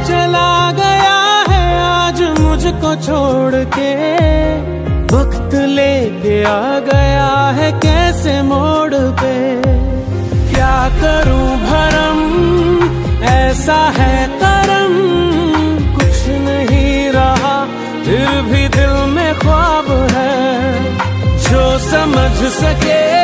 चला गया है आज मुझको छोड़ के, वक्त लेके आ गया है कैसे मोड़ पे। क्या करूं भरम ऐसा है करम, कुछ नहीं रहा फिर भी दिल में ख्वाब है। जो समझ सके